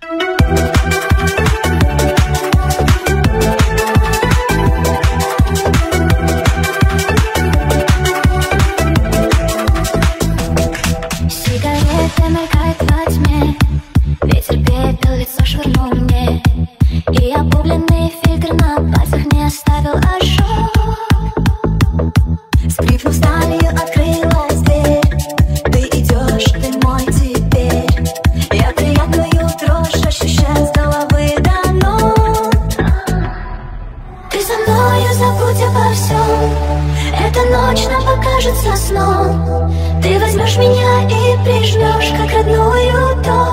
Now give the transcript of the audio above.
Сигарета мелькает во тьме, ветер пепел, лицо швырнул мне, и обугленный фильтр на пальцах не оставил ожог. Скрипнув сталью, открылась дверь. Ты идешь, ты мой теперь. Я приятную дрожь ощущаю с головы до ног. Ты со мною, забудь обо всем. Эта ночь нам покажется сном. Ты возьмешь меня и прижмешь, как родную дочь.